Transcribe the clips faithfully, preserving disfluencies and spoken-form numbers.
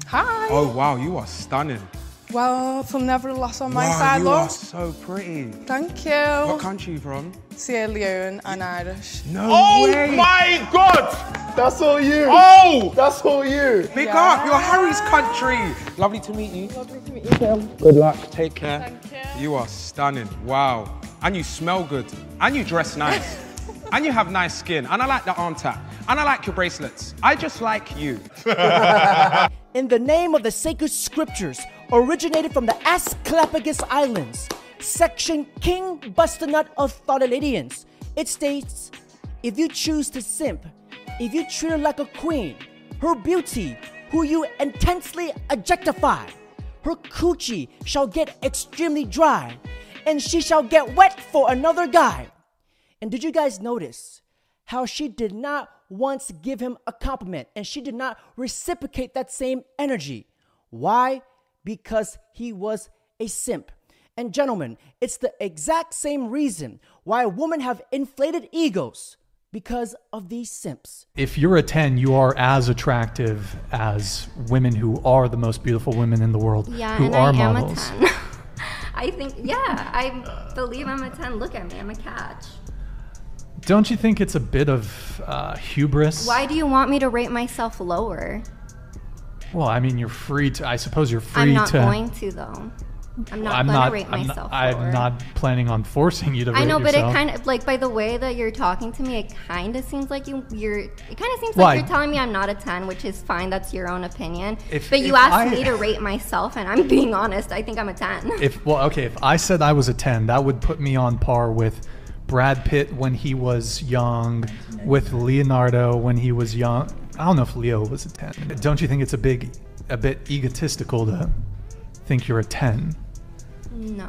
Hi. Oh, wow, you are stunning. Well, from nevertheless on my wow, side, you love. are so pretty. Thank you. What country are you from? Sierra Leone and Irish. No oh way. Oh my God! That's all you. Oh! That's all you. Big Yeah. up, you're Harry's country. Lovely to meet you. Lovely to meet you too. Good luck, take care. Thank you. You are stunning, wow. And you smell good. And you dress nice. And you have nice skin. And I like the arm tap. And I like your bracelets. I just like you. In the name of the sacred scriptures, originated from the Asclepius Islands, section King Bustanut of Thotoladians, it states, if you choose to simp, if you treat her like a queen, her beauty, who you intensely objectify, her coochie shall get extremely dry, and she shall get wet for another guy. And did you guys notice how she did not once give him a compliment and she did not reciprocate that same energy? Why? Because he was a simp. And gentlemen, it's the exact same reason why women have inflated egos, because of these simps. If you're a ten, you are as attractive as women who are the most beautiful women in the world, yeah, who and are I am models. a ten. I think, yeah, I believe I'm a ten. Look at me, I'm a catch. Don't you think it's a bit of uh, hubris? Why do you want me to rate myself lower? Well, I mean, you're free to, I suppose you're free I'm not to. going to, though. I'm not I'm going not, to rate I'm myself not, lower. I'm not planning on forcing you to rate I know, but yourself. it kind of, like, by the way that you're talking to me, it kind of seems like you, you're, it kind of seems Why? like you're telling me I'm not a ten, which is fine, that's your own opinion. If- but you if asked I- me to rate myself, and I'm being honest, I think I'm a ten. If well, okay, if I said I was a ten, that would put me on par with Brad Pitt when he was young, with Leonardo when he was young. I don't know if Leo was a ten. Don't you think it's a big, a bit egotistical to think you're a ten? No.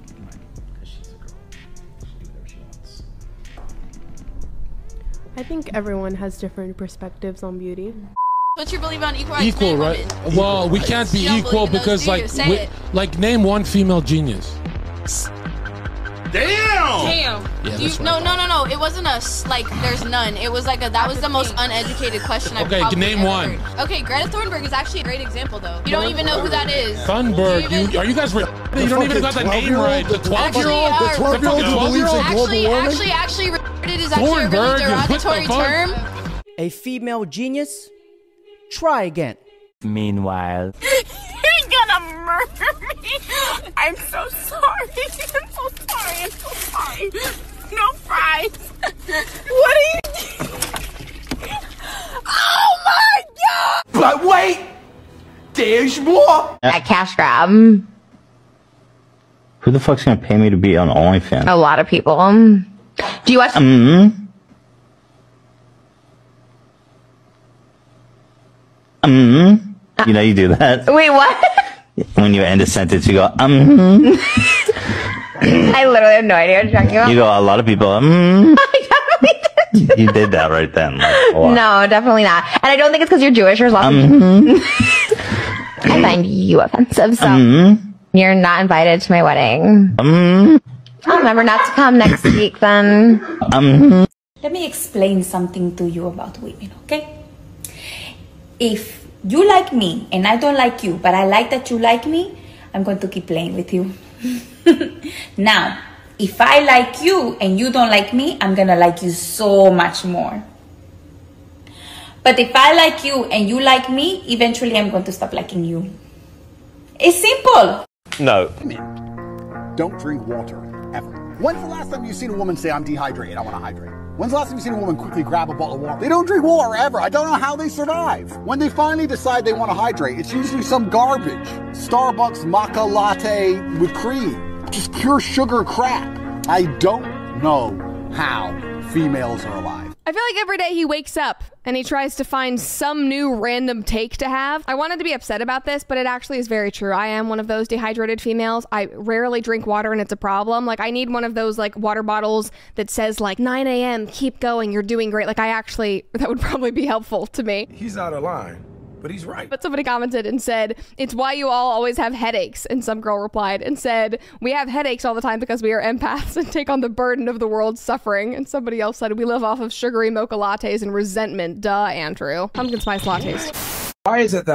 I think everyone has different perspectives on beauty. What's your belief on equal rights? Equal, men, right? women? Well, we can't be You don't equal believe in those, because, do you? like, Say we- it. like, name one female genius. Damn! Damn. Yeah, You- that's no, right. no, no, no. It wasn't a s- like. There's none. It was like a. That was the most uneducated question I've Okay, probably name ever one. heard. Okay, Greta Thunberg is actually a great example, though. You don't even know who that is. Thunberg, Do you even- you, are you guys? Re- you don't even got the name right. The twelve-year-old, Actually, the uh, twelve-year-old who believes in global Actually, warming. actually, actually, retarded is actually a really Thornburg, what the derogatory fuck? term. A female genius? Try again. Meanwhile, He's gonna murder me. I'm so sorry. I'm so sorry. I'm so sorry. No fries. What are you doing? Oh my God! but wait, there's more. A cash grab. Who the fuck's gonna pay me to be on OnlyFans? A lot of people. Do you watch? Mm-hmm. Mm-hmm. You know you do that. Wait, what? When you end a sentence, you go, mm-hmm. I literally have no idea what you're talking about. You go, a lot of people, mm-hmm. You did that right then. Like, a lot. No, definitely not. And I don't think it's because you're Jewish. There's lots of Mm-hmm. I find you offensive, so Mm-hmm. you're not invited to my wedding. Mm-hmm. I'll remember not to come next week then. Mm-hmm. Let me explain something to you about women, okay? If you like me and I don't like you, but I like that you like me, I'm going to keep playing with you. Now, if I like you and you don't like me, I'm gonna like you so much more. But if I like you and you like me, eventually I'm going to stop liking you. It's simple. No. Don't drink water, ever. When's the last time you've seen a woman say, I'm dehydrated, I want to hydrate? When's the last time you've seen a woman quickly grab a bottle of water? They don't drink water ever. I don't know how they survive. When they finally decide they want to hydrate, it's usually some garbage. Starbucks maca latte with cream. Just pure sugar crap. I don't know how females are alive. I feel like every day he wakes up and he tries to find some new random take to have. I wanted to be upset about this, but it actually is very true. I am one of those dehydrated females. I rarely drink water and it's a problem. Like, I need one of those like water bottles that says like nine A M keep going, you're doing great. Like, I actually, that would probably be helpful to me. He's out of line, but he's right. But somebody commented and said, it's why you all always have headaches. And some girl replied and said, we have headaches all the time because we are empaths and take on the burden of the world's suffering. And somebody else said, we live off of sugary mocha lattes and resentment. Duh, Andrew. Pumpkin spice lattes. Why is it that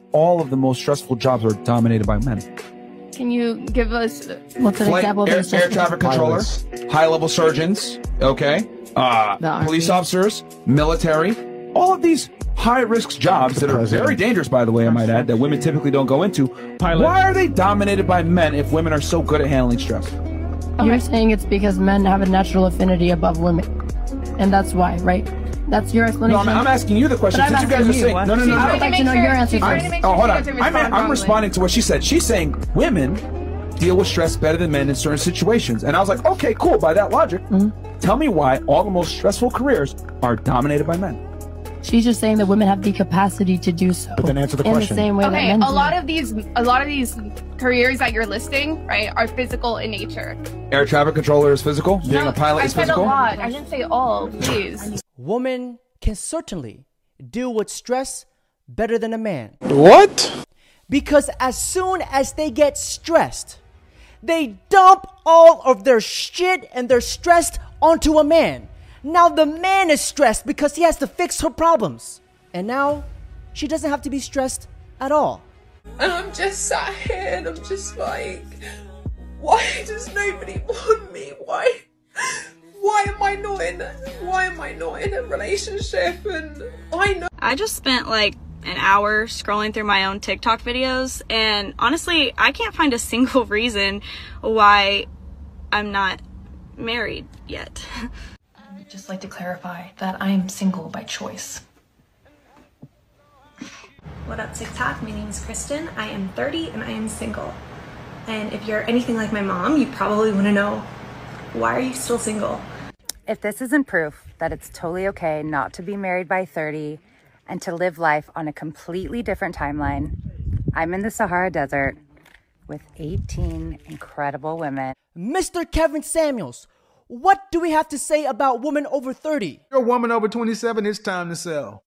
all of the most stressful jobs are dominated by men. Can you give us what's an Flight, example of air, this? air traffic controller, high-level surgeons, okay, uh, police officers, military, all of these high-risk jobs that are very dangerous, by the way, I might add, that women typically don't go into. Pilot. Why are they dominated by men if women are so good at handling stress? You're saying it's because men have a natural affinity above women, and that's why, right? That's your explanation. No, I'm, I'm asking you the question. But Since I'm you guys are asking saying, you. no, no, no, no. I would like to know your answer I'm- first. Oh, hold on. I'm, I'm responding to what she said. She's saying women deal with stress better than men in certain situations. And I was like, okay, cool. By that logic, Mm-hmm. tell me why all the most stressful careers are dominated by men. She's just saying that women have the capacity to do so. But then answer the in question. the same way that Okay, men a do. lot of these, a lot of these careers that you're listing, right, are physical in nature. Air traffic controller is physical. Being a pilot I is said physical. a lot. I didn't say all. Please. Women can certainly deal with stress better than a man. What? Because as soon as they get stressed, they dump all of their shit and their stress onto a man. Now the man is stressed because he has to fix her problems. And now she doesn't have to be stressed at all. And I'm just sat here and I'm just like, why does nobody want me? Why? Why am I not in? Why am I not in a relationship? And I know. I just spent like an hour scrolling through my own TikTok videos, and honestly, I can't find a single reason why I'm not married yet. I'd just like to clarify that I am single by choice. What up, TikTok? My name is Kristen. I am thirty and I am single. And if you're anything like my mom, you probably want to know, why are you still single? If this isn't proof that it's totally okay not to be married by thirty and to live life on a completely different timeline, I'm in the Sahara Desert with eighteen incredible women. Mister Kevin Samuels, what do we have to say about women over thirty? You're a woman over twenty-seven, it's time to sell.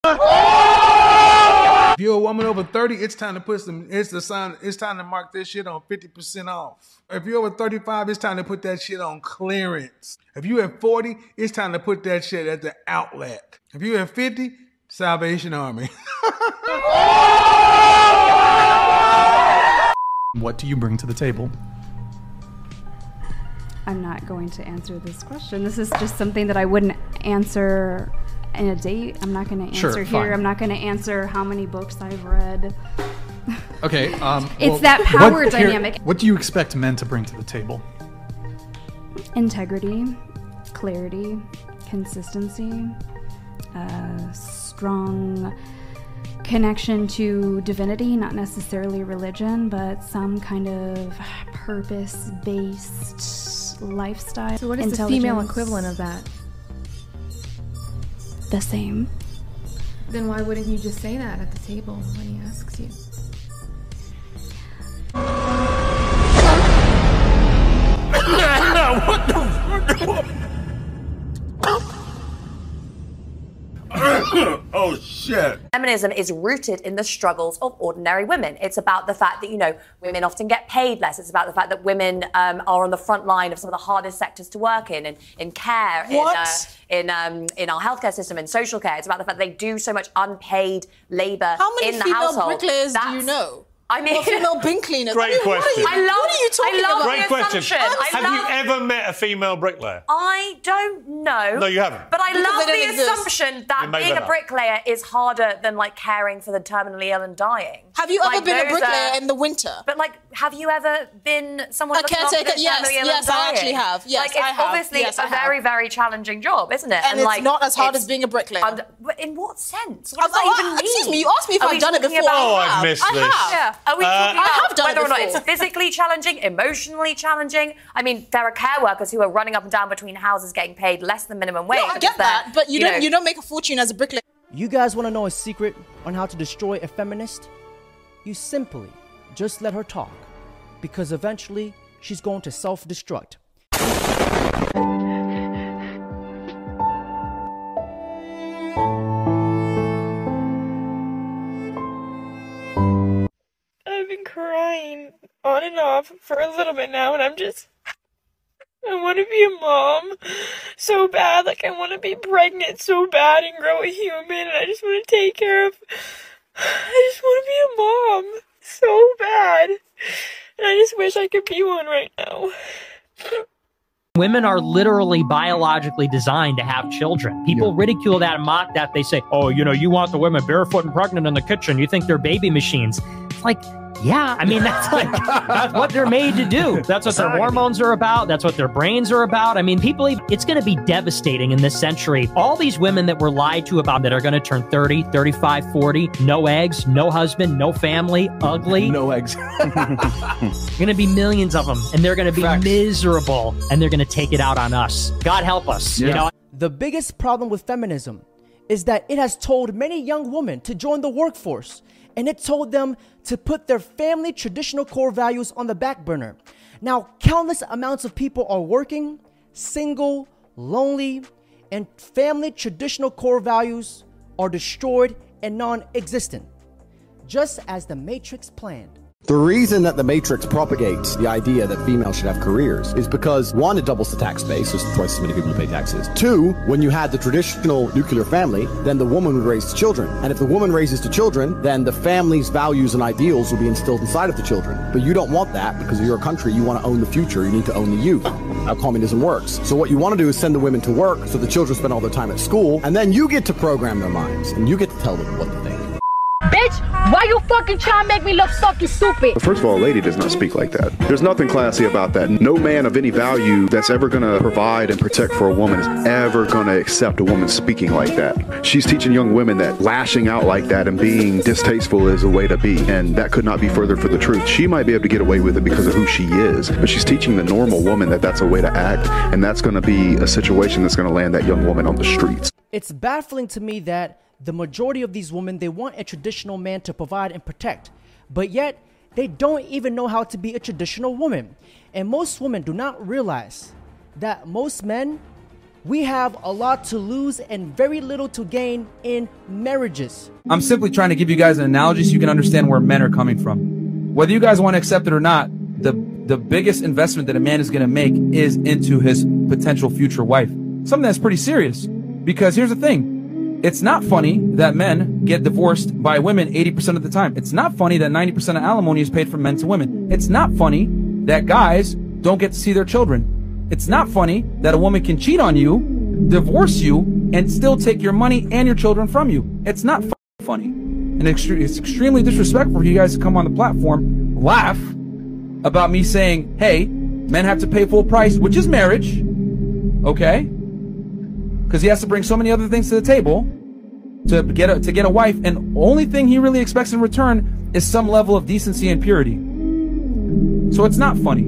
If you're a woman over thirty, it's time to put some, it's the sign, it's time to mark this shit on fifty percent off. If you're over thirty-five, it's time to put that shit on clearance. If you're at forty, it's time to put that shit at the outlet. If you're at fifty, Salvation Army. What do you bring to the table? I'm not going to answer this question. This is just something that I wouldn't answer in a date. I'm not going to Sure, answer fine. here. I'm not going to answer how many books I've read. Okay. Um, It's well, that power what- here- dynamic. what do you expect men to bring to the table? Integrity, clarity, consistency, uh, strong connection to divinity, not necessarily religion, but some kind of purpose-based lifestyle. So what is the female intelligence. equivalent of that? The same. Then why wouldn't you just say that at the table when he asks you? What the Oh shit. Feminism is rooted in the struggles of ordinary women. It's about the fact that, you know, women often get paid less. It's about the fact that women um, are on the front line of some of the hardest sectors to work in, in, in care, What? in, uh, in, um, in our healthcare system, in social care. It's about the fact they do so much unpaid labour How many in the female household. bricklayers do you That's- know? I mean, Or female bin cleaners? Great I mean, what are question. you- I love, what are you talking I love about? Great the question. assumption. I Have love, you ever met a female bricklayer? I don't know. No, you haven't. But I Because love they don't the exist. assumption You that made being that a up. bricklayer is harder than like caring for the terminally ill and dying. Have you Like, ever been a those bricklayer are- in the winter? But like, have you ever been someone A looking after caretaker? the Yes, terminally ill yes, and I dying? actually have. Yes, like, it's I have. obviously Yes, I a have. very, very challenging job, isn't it? And it's like, not as hard it's- as being a bricklayer. and- but in what sense? What does Oh, that oh, even mean? excuse me, you asked me if Are I've we done it talking before. about- Oh, I've missed I this. have. Yeah. Are we Uh, talking I about have done it whether or not before. it's physically challenging, emotionally challenging? I mean, there are care workers who are running up and down between houses getting paid less than minimum wage. No, I because get that, they're, but you, you don't know- you don't make a fortune as a bricklayer. You guys want to know a secret on how to destroy a feminist? You simply just let her talk, because eventually she's going to self-destruct. I've been crying on and off for a little bit now, and I'm just. I want to be a mom so bad. Like, I want to be pregnant so bad and grow a human, and I just want to take care of I just want to be a mom so bad. And I just wish I could be one right now. Women are literally biologically designed to have children. People yeah. ridicule that and mock that. They say, oh, you know, you want the women barefoot and pregnant in the kitchen. You think they're baby machines. It's like, yeah, I mean, that's like, that's what they're made to do. That's what their hormones are about. That's what their brains are about. I mean, people, it's going to be devastating in this century. All these women that were lied to about that are going to turn thirty, thirty-five, forty, no eggs, no husband, no family, ugly. No eggs. Going to be millions of them, and they're going to be Facts. miserable, and they're going to take it out on us. God help us. Yeah. You know? The biggest problem with feminism is that it has told many young women to join the workforce, and it told them to put their family traditional core values on the back burner. Now, countless amounts of people are working, single, lonely, and family traditional core values are destroyed and non-existent, just as the Matrix planned. The reason that the Matrix propagates the idea that females should have careers is because, one, it doubles the tax base, there's twice as many people to pay taxes. Two, when you had the traditional nuclear family, then the woman would raise the children. And if the woman raises the children, then the family's values and ideals will be instilled inside of the children. But you don't want that because of your country. You want to own the future. You need to own the youth. How communism works. So what you want to do is send the women to work so the children spend all their time at school, and then you get to program their minds, and you get to tell them what to think. Bitch, why you fucking trying to make me look fucking stupid? First of all, a lady does not speak like that. There's nothing classy about that. No man of any value that's ever going to provide and protect for a woman is ever going to accept a woman speaking like that. She's teaching young women that lashing out like that and being distasteful is a way to be, and that could not be further from the truth. She might be able to get away with it because of who she is, but she's teaching the normal woman that that's a way to act, and that's going to be a situation that's going to land that young woman on the streets. It's baffling to me that the majority of these women, they want a traditional man to provide and protect, but yet they don't even know how to be a traditional woman. And most women do not realize that most men, we have a lot to lose and very little to gain in marriages. I'm simply trying to give you guys an analogy so you can understand where men are coming from. Whether you guys want to accept it or not, the, the biggest investment that a man is going to make is into his potential future wife. Something that's pretty serious, because here's the thing. It's not funny that men get divorced by women eighty percent of the time. It's not funny that ninety percent of alimony is paid from men to women. It's not funny that guys don't get to see their children. It's not funny that a woman can cheat on you, divorce you, and still take your money and your children from you. It's not funny. And it's extremely disrespectful for you guys to come on the platform, laugh about me saying, hey, men have to pay full price, which is marriage, okay? Because he has to bring so many other things to the table to get a, to get a wife, and only thing he really expects in return is some level of decency and purity. So it's not funny.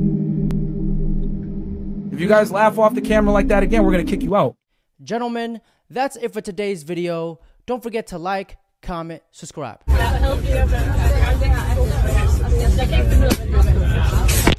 If you guys laugh off the camera like that again, we're going to kick you out. Gentlemen, that's it for today's video. Don't forget to like, comment, subscribe.